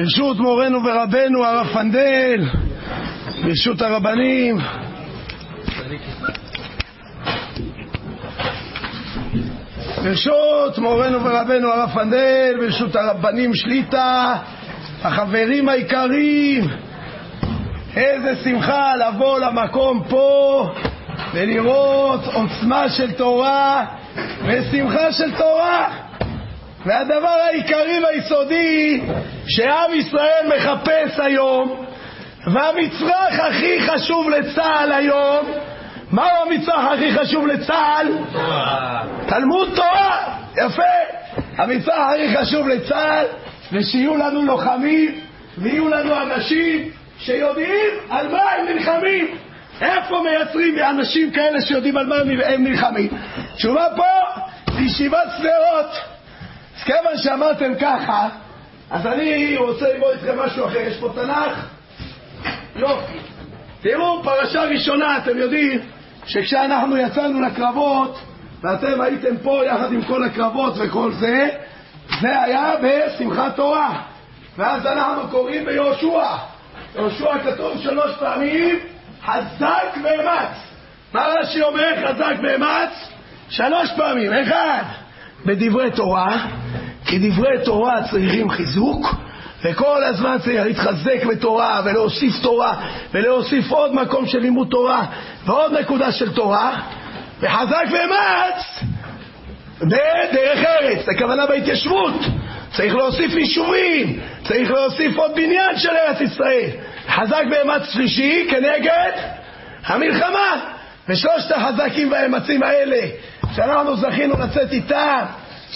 ברשות מורנו ורבנו הרב פנדל, ברשות הרבנים, ברשות מורנו ורבנו הרב פנדל, ברשות הרבנים שליטה, החברים העיקריים, איזה שמחה לבוא למקום פה ולראות עוצמה של תורה ושמחה של תורה. והדבר העיקרי והיסודי שעם ישראל מחפש היום, והמצרך הכי חשוב לצה"ל היום, מהו המצרך הכי חשוב לצה"ל? תלמוד תורה. יפה. המצרך הכי חשוב לצה"ל זה שיהיו לנו לוחמים ויהיו לנו אנשים שיודעים על מה הם נלחמים. איפה מייצרים אנשים כאלה שיודעים על מה הם נלחמים? תשובה פה, בישיבת שדרות. אז כיוון שאמרתם ככה, אז אני רוצה ללמוד אתכם משהו אחר. יש פה תנ"ך? לא. תראו, פרשה ראשונה, אתם יודעים שכשאנחנו יצאנו לקרבות ואתם הייתם פה יחד עם כל הקרבות וכל זה, זה היה בשמחת תורה. ואז אנחנו קוראים ביהושע. יהושע כתוב 3 פעמים חזק ואמץ. מה רש"י אומר? חזק ואמץ 3 פעמים. אחד, בדברי תורה, כי דברי תורה צריכים חיזוק, וכל הזמן צריך להתחזק בתורה ולהוסיף תורה ולהוסיף עוד מקום של לימוד תורה ועוד נקודה של תורה. וחזק ואמץ בדרך ארץ, הכוונה בהתיישבות, צריך להוסיף יישובים, צריך להוסיף עוד בניין של ארץ ישראל. חזק ואמץ שלישי כנגד המלחמה. ושלושת החזקים והאמצים האלה שאנחנו זכינו לצאת איתם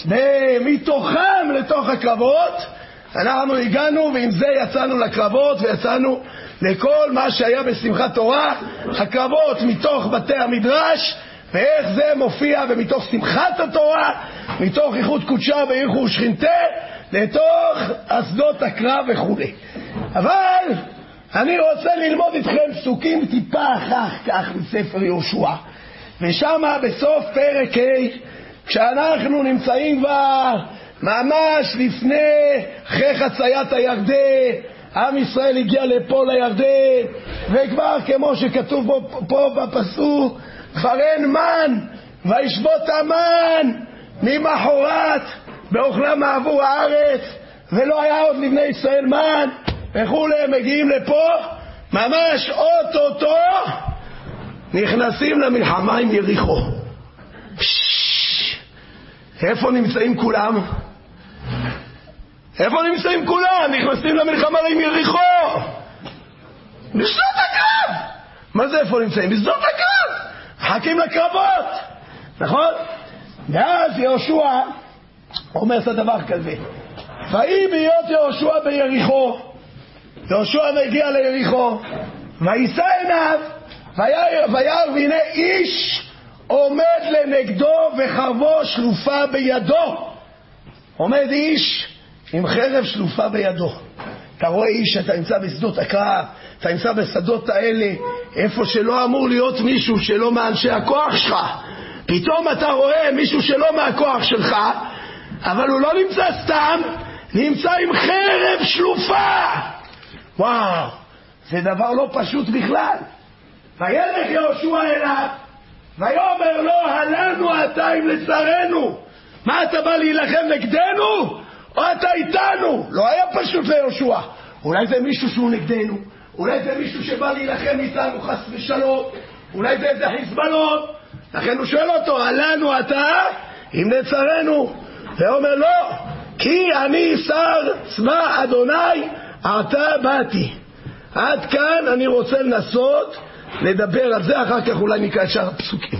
מתוכם לתוך הקרבות, אנחנו הגענו ועם זה יצאנו לקרבות ויצאנו לכל מה שהיה בשמחת תורה. הקרבות מתוך בתי המדרש ואיך זה מופיע, ומתוך שמחת התורה, מתוך ייחוד קודשה וייחוד שכינתה, לתוך אסדות הקרב וכו'. אבל אני רוצה ללמוד איתכם פסוקים טיפה כך מספר יהושע, ושם בסוף פרק ה', כשאנחנו נמצאים כבר ממש לפני אחרי חציית הירדן, עם ישראל הגיע לפה לירדן, וכבר כמו שכתוב פה בפסוק, כבר אין מן, וישבות המן ממחרת באוכלם עבור הארץ, ולא היה עוד לבני ישראל מן וכולי. מגיעים לפה ממש אוטוטו נכנסים למלחמה עם יריחו. איפה נמצאים כולם? איפה נמצאים כולם? נכנסים למלחמה עם יריחו בשדות הקרב. מה זה איפה נמצאים? בשדות הקרב, חכים לקרבות, נכון? ואז יהושע אומר את הדבר כזה, ויהי בהיות יהושע ביריחו. יהושע מגיע ליריחו, וישא עיניו וירא והנה איש עומד לנגדו וחרבו שלופה בידו. עומד איש עם חרב שלופה בידו. אתה רואה איש, אתה נמצא בשדות הקרב, אתה נמצא בשדות האלה, איפה שלא אמור להיות מישהו שלא מאנשי הכוח שלך, פתאום אתה רואה מישהו שלא מהכוח שלך, אבל הוא לא נמצא סתם, נמצא עם חרב שלופה. וואו, זה דבר לא פשוט בכלל. וילך יהושע אליו ויאמר לו, הלנו אתה עם לצרינו, מה אתה בא להילחם נגדנו או אתה איתנו? לא היה פשוט ליהושע. אולי זה מישהו שהוא נגדנו, אולי זה מישהו שבא להילחם איתנו חס ושלום, אולי זה איזה חיזבאללות. לכן הוא שואל אותו, הלנו אתה עם לצרינו? ואומר לא, כי אני שר צבא אדוני עתה באתי. עד כאן אני רוצה לנסות לדבר על זה, אחר כך אולי נקרא שאר הפסוקים.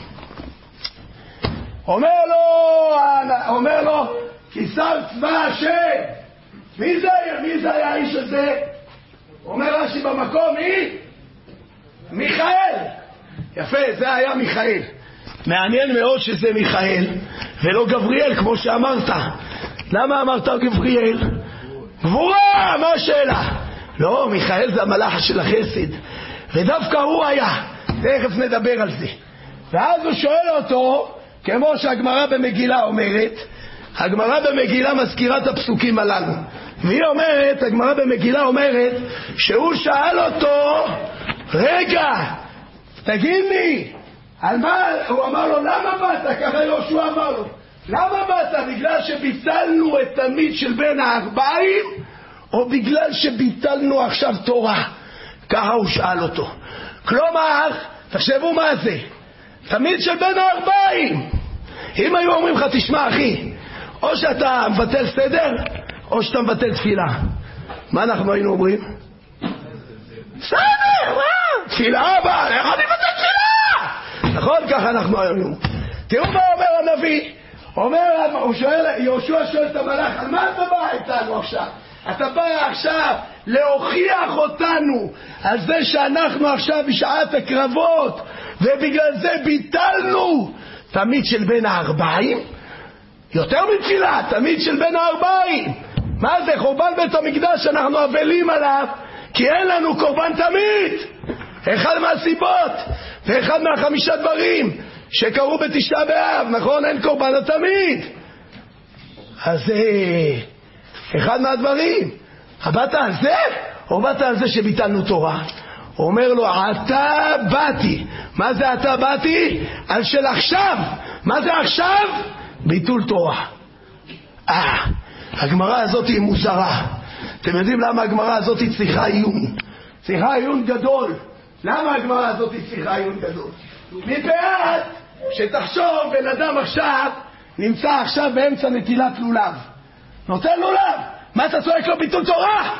אומר לו כי שר צבא השם. מי זה היה האיש הזה? אומר רש"י במקום, מיכאל. יפה, זה היה מיכאל. מעניין מאוד שזה מיכאל ולא גבריאל כמו שאמרת. למה אמרת גבריאל? גבורה, מה השאלה? לא, מיכאל זה המלאך של החסד, ודווקא הוא היה. תכף נדבר על זה. ואז הוא שואל אותו, כמו שהגמרא במגילה אומרת, הגמרא במגילה מזכירה את הפסוקים הללו. והיא אומרת, הגמרא במגילה אומרת, שהוא שאל אותו, רגע, תגיד לי, על מה? הוא אמר לו, למה באת? ככה יהושע אמר לו, למה באת? בגלל שביטלנו את תלמיד של בין הארבעים, או בגלל שביטלנו עכשיו תורה? ככה הוא שאל אותו. כלומר, תחשבו מה זה, תלמיד של בין הארבעים. אם היו אומרים לך, תשמע אחי, או שאתה מבטל סדר, או שאתה מבטל תפילה, מה אנחנו היינו אומרים? סדר, תפילה הבאה, איך אני מבטל תפילה? נכון? ככה אנחנו היינו. תראו מה אומר הנביא. יהושע שואל את המלאך, על מה אתה בא איתנו עכשיו? אתה בא עכשיו להוכיח אותנו על זה שאנחנו עכשיו בשעת הקרבות, ובגלל זה ביטלנו תמיד של בין הארבעים? יותר מתפילה, תמיד של בין הארבעים. מה זה? חורבן בית המקדש אנחנו אבלים עליו, כי אין לנו קורבן תמיד. אחד מהסיבות ואחד מהחמישה דברים שקרו בתשעה באב, נכון? אין קורבן התמיד. אז אחד מהדברים. באת על זה? או באת על זה שביטלנו תורה? הוא אומר לו, אתה באתי. מה זה אתה באתי? על של עכשיו. מה זה עכשיו? ביטול תורה. הגמרא הזאת היא מוזרה. אתם יודעים למה הגמרא הזאת צריכה עיון? צריכה עיון גדול. למה הגמרא הזאת צריכה עיון גדול? מבעד שתחשוב בן אדם עכשיו נמצא עכשיו באמצע נטילת לולב, נותן לולב, מה אתה צועק לו ביטול תורה?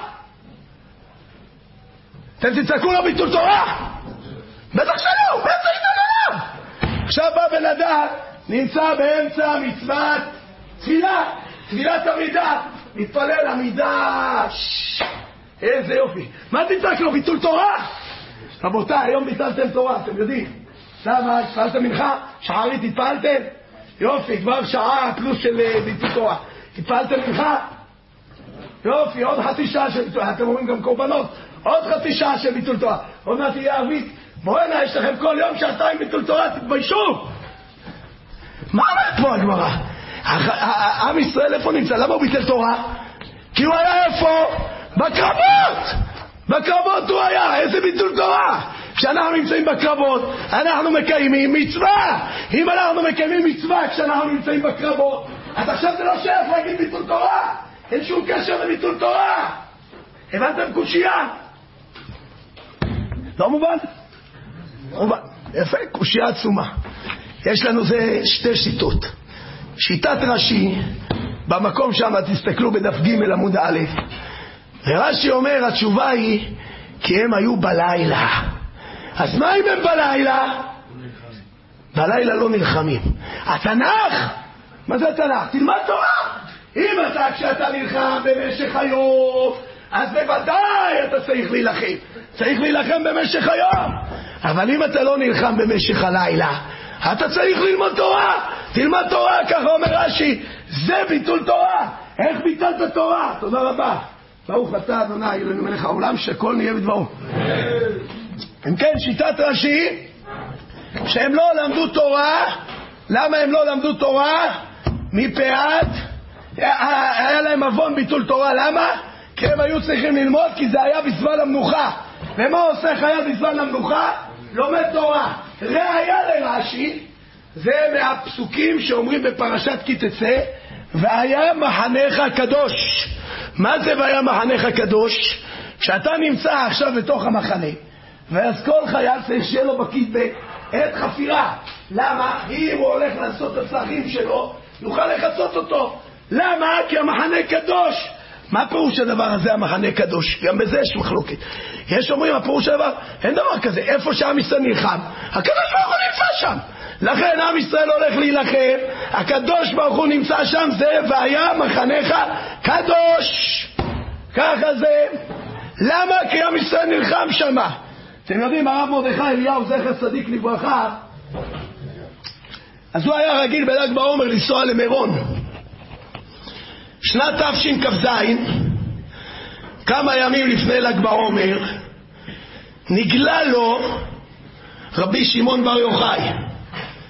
אתם תצעקו לו ביטול תורה? בטח שלא, באמצע נטילת לולב. עכשיו בא בן אדם נמצא באמצע מצוות תפילה, תפילת עמידה, מתפלל עמידה, איזה יופי. מה תצעק לו? ביטול תורה? רבותיי, היום ביטלתם תורה, אתם יודעים למה? התפעלתם מנחה? שחרית התפעלתם? יופי, כבר שעה פלוס של ביטול תורה. התפעלתם מנחה? יופי, עוד חצי שעה של ביטול תורה. אתם אומרים גם קורבנות, עוד חצי שעה של ביטול תורה. עוד מעט תהיה ערבית. בואנה, יש לכם כל יום שעתיים ביטול תורה, תתביישו. מה אומרת פה הגמרא? עם ישראל איפה נמצא? למה הוא ביטל תורה? כי הוא היה איפה? בקרבות! בקרבות הוא היה. איזה ביטול תורה? כשאנחנו נמצאים בקרבות אנחנו מקיימים מצווה. אם אנחנו מקיימים מצווה כשאנחנו נמצאים בקרבות, אז עכשיו זה לא שייך להגיד ביטול תורה. אין שום קשר לביטול תורה. הבנתם קושייה? לא מובן? מובן. יפה, קושייה עצומה. יש לנו זה שתי שיטות. שיטת רש"י, במקום שם תסתכלו בדף ג' עמוד א', ורש"י אומר התשובה היא כי הם היו בלילה. אז מה אם הם בלילה? בלילה לא נלחמים. התנ"ך, מה זה התנ"ך? תלמד תורה. אם אתה כשאתה נלחם במשך היום, אז בוודאי אתה צריך להילחם. צריך להילחם במשך היום. אבל אם אתה לא נלחם במשך הלילה, אתה צריך ללמוד תורה. תלמד תורה, ככה אומר רש"י. זה ביטול תורה. איך ביטלת תורה? תודה רבה. ברוך אתה אדוני אלוהינו מלך העולם שהכל נהיה בדברו. אם כן, שיטת רש"י שהם לא למדו תורה. למה הם לא למדו תורה? מפאת היה להם אבון ביטול תורה. למה? כי הם היו צריכים ללמוד, כי זה היה בזמן המנוחה. ומה עושה חייל בזמן המנוחה? לומד תורה. ראיה לרש"י זה מהפסוקים שאומרים בפרשת כי תצא, והיה מחנך קדוש. מה זה והיה מחנך קדוש? כשאתה נמצא עכשיו בתוך המחנה, ואז כל חייל צריך שיהיה לו בקיטבג עת חפירה. למה? אם הוא הולך לעשות את הצרכים שלו, יוכל לחצות אותו. למה? כי המחנה קדוש. מה פירוש הדבר הזה, המחנה קדוש? גם בזה יש מחלוקת. יש אומרים, הפירוש הדבר, אין דבר כזה. איפה שעם ישראל נלחם, הקדוש ברוך הוא נמצא שם. לכן עם ישראל הולך להילחם, הקדוש ברוך הוא נמצא שם, זה והיה מחנך קדוש. ככה זה. למה? כי עם ישראל נלחם שם. אתם יודעים, הרב מרדכי אליהו זכר צדיק לברכה, אז הוא היה רגיל בל"ג בעומר לנסוע למירון. שנת תשכ"ז, כמה ימים לפני ל"ג בעומר, נגלה לו רבי שמעון בר יוחאי.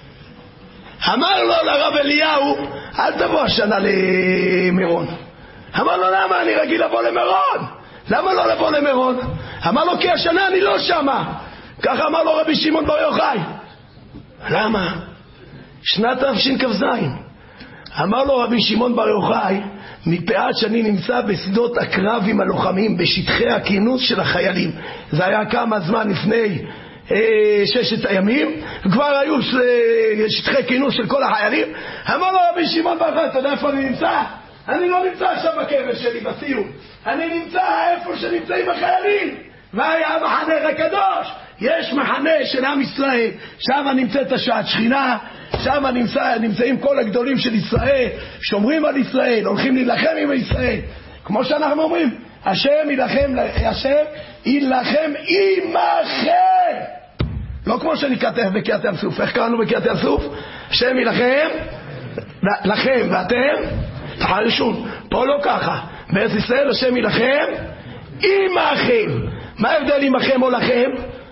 אמר לו לרב אליהו, אל תבוא השנה למירון. אמר לו, למה? אני רגיל לבוא למירון. למה לא לבוא למירון? אמר לו, כי השנה אני לא שמה. ככה אמר לו רבי שמעון בר יוחאי. למה? שנת תשכ"ז. אמר לו רבי שמעון בר יוחאי, מפאת שאני נמצא בשדות הקרב עם הלוחמים, בשטחי הכינוס של החיילים. זה היה כמה זמן לפני 6 הימים, וכבר היו שטחי כינוס של כל החיילים. אמר לו רבי שמעון בר יוחאי, אתה יודע איפה אני נמצא? אני לא נמצא עכשיו בקבר שלי בסיום, אני נמצא איפה שנמצאים החיילים. והיה המחנה הקדוש, יש מחנה של עם ישראל, שם נמצאת השעת שכינה, שם נמצאים כל הגדולים של ישראל, שומרים על ישראל, הולכים להילחם עם ישראל, כמו שאנחנו אומרים, השם יילחם עמכם. לא כמו שנכתב בקריאת ים סוף. איך קראנו בקריאת ים סוף? השם יילחם לכם ואתם תחרישון. פה לא ככה, בארץ ישראל השם יילחם עמכם. מה ההבדל עמכם או לכם?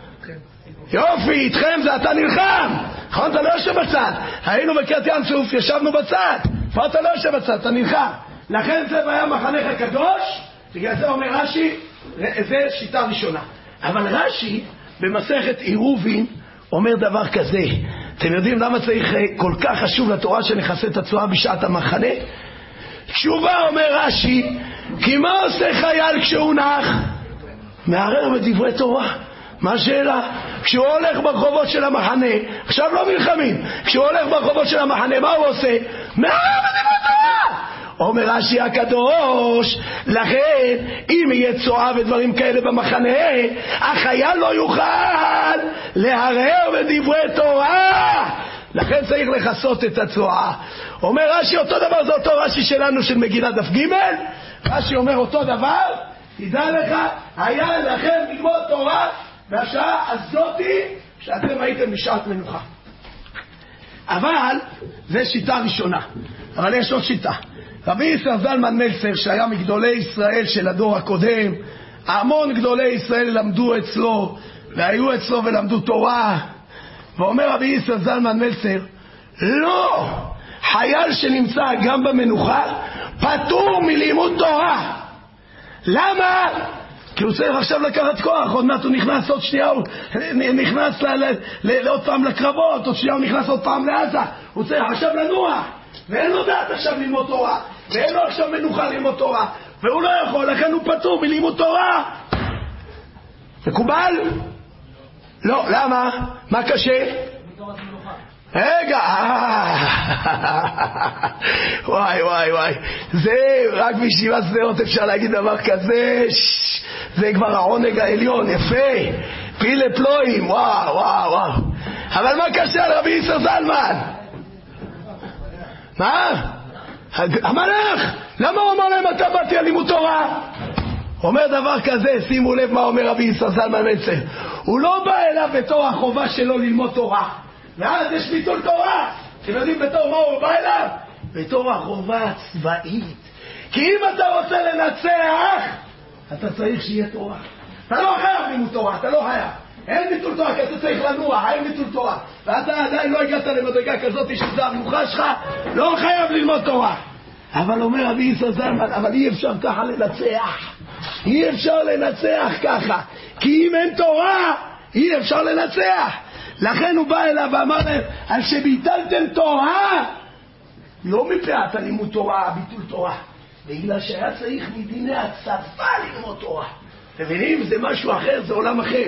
יופי, איתכם זה אתה נלחם, נכון? אתה לא יושב בצד. היינו בקריאת ים סוף, ישבנו בצד. פה אתה לא יושב בצד, אתה נלחם. לכן זה היה מחנך הקדוש. בגלל זה אומר רש"י, זה שיטה ראשונה. אבל רש"י במסכת עירובין אומר דבר כזה. אתם יודעים למה צריך כל כך חשוב לתורה שנכסה את הצועה בשעת המחנה? תשובה אומר רש"י, כי מה עושה חייל כשהוא נח? מערער בדברי תורה. מה השאלה? כשהוא הולך ברחובות של המחנה, עכשיו לא מלחמים, כשהוא הולך ברחובות של המחנה, מה הוא עושה? מערער בדברי תורה. אומר רש"י הקדוש, לכן אם יהיה צועה ודברים כאלה במחנה, החייל לא יוכל לערער בדברי תורה. לכן צריך לחסות את הצועה. אומר רש"י אותו דבר, זה אותו רש"י שלנו של מגילה דף ג'. רש"י אומר אותו דבר, תדע לך, היה לכם ללמוד תורה והשעה הזאתי שאתם הייתם בשעת מנוחה. אבל זה שיטה ראשונה. אבל יש עוד שיטה. רבי ישראל זלמן מלצר, שהיה מגדולי ישראל של הדור הקודם, המון גדולי ישראל למדו אצלו והיו אצלו ולמדו תורה, ואומר רבי ישראל זלמן מלצר, לא, חייל שנמצא גם במנוחה פטור מלימוד תורה. למה? כי הוא צריך עכשיו לקחת כוח, עוד מעט הוא נכנס עוד שנייה, הוא נכנס לעוד פעם לקרבות, עוד שנייה הוא נכנס עוד פעם לעזה, הוא צריך עכשיו לנוע, ואין לו דעת עכשיו ללמוד תורה, ואין לו עכשיו מנוחה ללמוד תורה, והוא לא יכול, לכן הוא פטור מלימוד תורה. מקובל? לא, למה? מה קשה? רגע, וואי וואי וואי, זה רק בישיבת שדרות אפשר להגיד דבר כזה, זה כבר העונג העליון, יפה, פילה פלואים, וואו וואו וואו. אבל מה קשה על רבי ישראל זלמן? מה? המלאך, למה הוא אמר להם אתה באתי על לימוד תורה? אומר דבר כזה, שימו לב מה אומר רבי ישראל זלמן מלצר, הוא לא בא אליו בתור החובה שלו ללמוד תורה, ואז יש ביטול תורה. אתם יודעים בתור מה הוא בא אליו? בתור החובה הצבאית. כי אם אתה רוצה לנצח, אתה צריך שיהיה תורה. אתה לא חייב לימוד תורה, אתה לא חייב. אין ביטול תורה, כי אתה צריך לנוע, אין ביטול תורה. ואתה עדיין לא הגעת למדרגה כזאת שזה המנוחה שלך, לא חייב ללמוד תורה. אבל אומר רבי ישראל זלמן, אבל אי אפשר ככה לנצח. אי אפשר לנצח ככה. כי אם אין תורה, אי אפשר לנצח. לכן הוא בא אליו ואמר להם, על שביטלתם תורה, לא מפאת הלימוד תורה, ביטול תורה, בגלל שהיה צריך מדיני הצבא ללמוד תורה. מבינים? זה משהו אחר, זה עולם אחר.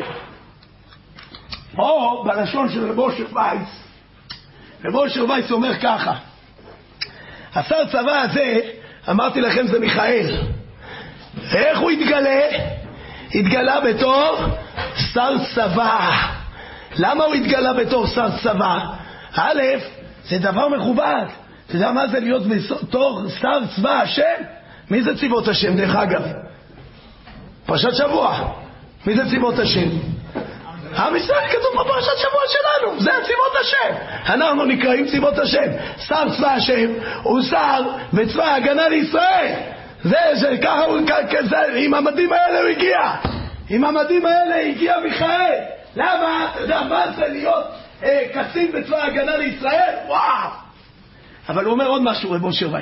או בלשון של רב אושר וייס, רב אושר וייס אומר ככה, השר צבא הזה, אמרתי לכם זה מיכאל, איך הוא התגלה? התגלה בתור שר צבא. למה הוא התגלה בתור שר צבא? א', זה דבר מכובד. אתה יודע מה זה להיות בתור שר צבא השם? מי זה צבאות השם דרך אגב? פרשת שבוע. מי זה צבאות השם? עם ישראל, כתוב בפרשת שבוע שלנו, זה צבאות השם. אנחנו נקראים צבאות השם. שר צבא השם הוא שר בצבא ההגנה לישראל. זה ככה הוא, עם המדים האלה הוא הגיע. עם המדים האלה הגיע מיכאל. למה? אתה יודע מה זה להיות קצין בצבא ההגנה לישראל? וואו! אבל הוא אומר עוד משהו, רב אושר וייס.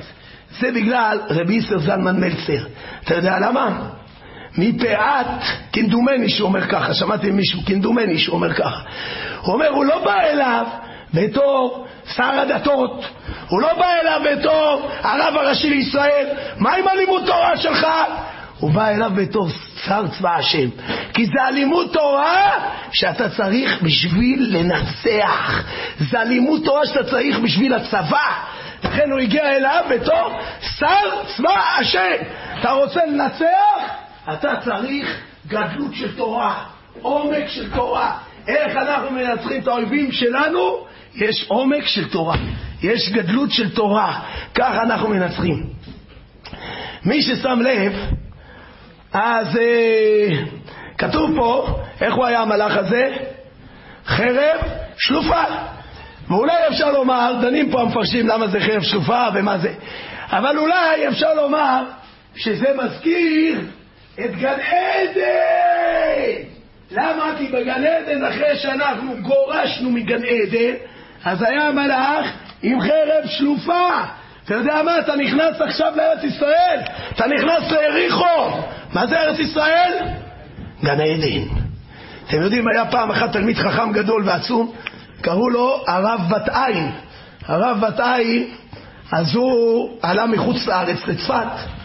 זה בגלל רבי יוסף זלמן מלצר. אתה יודע למה? מפאת כנדומני שהוא אומר ככה, שמעתי מישהו כנדומני שהוא אומר ככה, הוא אומר הוא לא בא אליו בתור שר הדתות, הוא לא בא אליו בתור הרב הראשי לישראל, מה עם הלימוד תורה שלך? הוא בא אליו בתור שר צבא השם, כי זה הלימוד תורה שאתה צריך בשביל לנצח, זה הלימוד תורה שאתה צריך בשביל הצבא. לכן הוא הגיע אליו בתור שר צבא השם. אתה רוצה לנצח? אתה צריך גדלות של תורה, עומק של תורה. איך אנחנו מנצחים את האויבים שלנו? יש עומק של תורה, יש גדלות של תורה, ככה אנחנו מנצחים. מי ששם לב, אז כתוב פה, איך הוא היה המלאך הזה? חרב שלופה. ואולי אפשר לומר, דנים פה המפרשים למה זה חרב שלופה ומה זה, אבל אולי אפשר לומר שזה מזכיר את גן עדן. למה? כי בגן עדן, אחרי שאנחנו גורשנו מגן עדן, אז היה המלאך עם חרב שלופה. אתה יודע מה? אתה נכנס עכשיו לארץ ישראל, אתה נכנס ליריחו. מה זה ארץ ישראל? גן עדן. אתם יודעים, היה פעם אחת תלמיד חכם גדול ועצום, קראו לו הרב בת עין. הרב בת עין, אז הוא עלה מחוץ לארץ לצפת,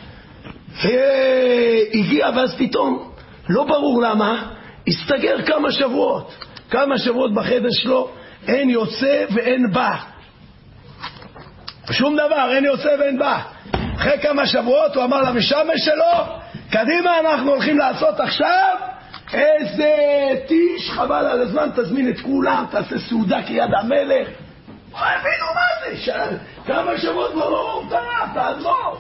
והגיע, ואז פתאום, לא ברור למה, הסתגר כמה שבועות בחדר שלו, אין יוצא ואין בא. שום דבר, אין יוצא ואין בא. אחרי כמה שבועות הוא אמר למשמש שלו, קדימה, אנחנו הולכים לעשות עכשיו איזה טיש, חבל על הזמן, תזמין את כולם, תעשה סעודה כיד המלך. לא הבינו מה זה, כמה שבועות לא תעזור.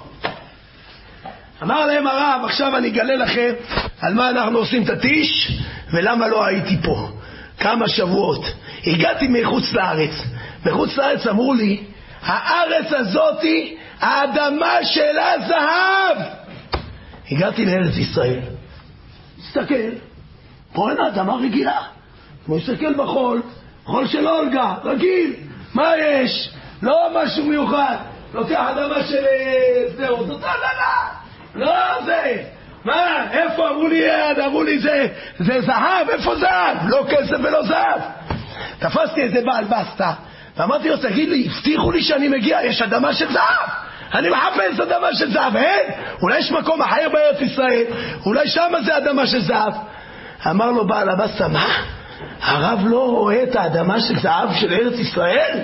אמר להם הרב, עכשיו אני אגלה לכם על מה אנחנו עושים את הטיש ולמה לא הייתי פה. כמה שבועות הגעתי מחוץ לארץ, אמרו לי, הארץ הזאת, האדמה שלה זהב. הגעתי לארץ ישראל, הסתכל, פה אין האדמה רגילה, הוא הסתכל בחול, חול של אולגה, רגיל, מה יש? לא משהו מיוחד, לוקח אדמה של שדרות, אותה אדמה, לא זה, מה, איפה? אמרו לי זה זהב, איפה זהב? לא כסף ולא זהב. תפסתי איזה בעל בסטה, ואמרתי לו, תגיד לי, הבטיחו לי שאני מגיע, יש אדמה של זהב, אני מחפש אדמה של זהב, אין? אולי יש מקום אחר בארץ ישראל, אולי שם זה אדמה של זהב. אמר לו בעל הבסטה, מה? הרב לא רואה את האדמה של זהב של ארץ ישראל?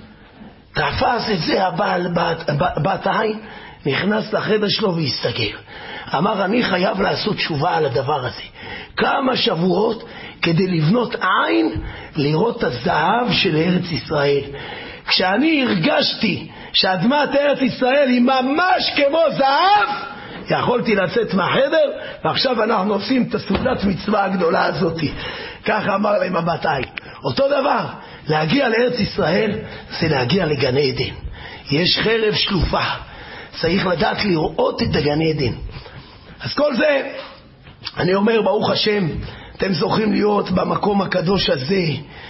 תפס את זה הבעל בת עין, נכנס לחדר שלו והסתגר. אמר, אני חייב לעשות תשובה על הדבר הזה. כמה שבועות כדי לבנות עין, לראות את הזהב של ארץ ישראל. כשאני הרגשתי שאדמת ארץ ישראל היא ממש כמו זהב, יכולתי לצאת מהחדר, ועכשיו אנחנו עושים את הסעודת מצווה הגדולה הזאת. ככה אמר להם הבת עין. אותו דבר, להגיע לארץ ישראל זה להגיע לגן עדן. יש חרב שלופה, צריך לדעת לראות את הגן עדן. אז כל זה, אני אומר, ברוך השם, אתם זוכים להיות במקום הקדוש הזה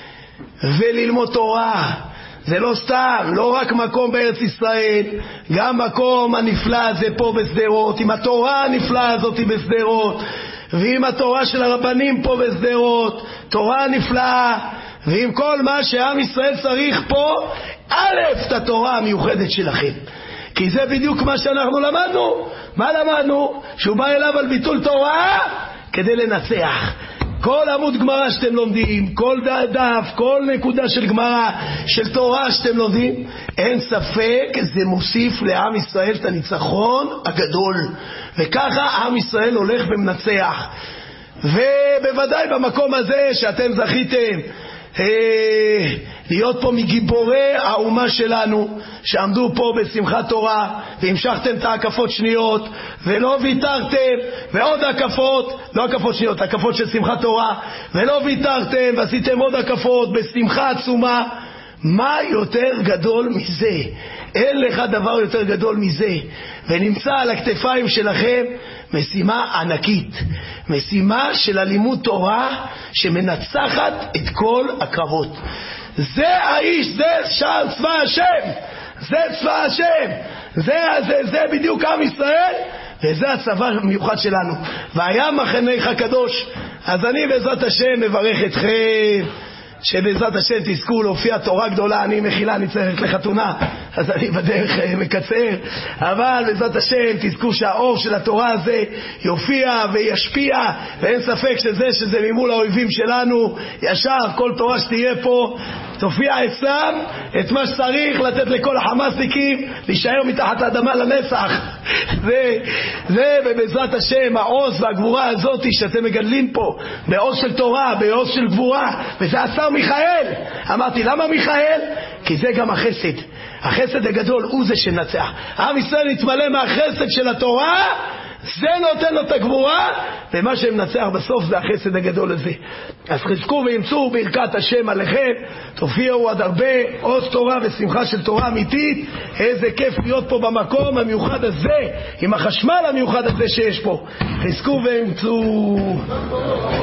וללמוד תורה. זה לא סתם, לא רק מקום בארץ ישראל, גם מקום הנפלא הזה פה בשדרות, עם התורה הנפלאה הזאת בשדרות, ועם התורה של הרבנים פה בשדרות, תורה נפלאה, ועם כל מה שעם ישראל צריך פה, את התורה המיוחדת שלכם. כי זה בדיוק מה שאנחנו למדנו. מה למדנו? שהוא בא אליו על ביטול תורה כדי לנצח. כל עמוד גמרא שאתם לומדים, כל דף, כל נקודה של גמרא, של תורה שאתם לומדים, אין ספק, זה מוסיף לעם ישראל את הניצחון הגדול. וככה עם ישראל הולך ומנצח. ובוודאי במקום הזה שאתם זכיתם להיות פה מגיבורי האומה שלנו, שעמדו פה בשמחת תורה והמשכתם את ההקפות שניות ולא ויתרתם, ועוד הקפות, לא הקפות שניות, הקפות של שמחת תורה, ולא ויתרתם ועשיתם עוד הקפות בשמחה עצומה. מה יותר גדול מזה? אין לך דבר יותר גדול מזה. ונמצא על הכתפיים שלכם משימה ענקית, משימה של הלימוד תורה שמנצחת את כל הקרבות. זה האיש, זה שער צבא השם, זה צבא השם, זה בדיוק עם ישראל, וזה הצבא המיוחד שלנו. והיה מחנך הקדוש. אז אני בעזרת השם מברך אתכם, שבעזרת השם תזכו להופיע תורה גדולה. אני מחילה, אני צריך לחתונה, אז אני בדרך מקצר, אבל בעזרת השם תזכו שהאור של התורה הזה יופיע וישפיע, ואין ספק שזה ממול האויבים שלנו. ישר כל תורה שתהיה פה תופיע אצלם את מה שצריך לתת לכל החמאסניקים להישאר מתחת האדמה לנצח. ובעזרת השם העוז והגבורה הזאת שאתם מגדלים פה, בעוז של תורה, בעוז של גבורה, וזה השר מיכאל. אמרתי למה מיכאל? כי זה גם החסד, החסד הגדול הוא זה שנצח. עם ישראל נתמלא מהחסד של התורה, זה נותן לו את הגבורה, ומה שמנצח בסוף זה החסד הגדול הזה. אז חזקו וימצאו ברכת השם עליכם, תופיעו עד הרבה עוז תורה ושמחה של תורה אמיתית. איזה כיף להיות פה במקום המיוחד הזה, עם החשמל המיוחד הזה שיש פה. חזקו וימצאו.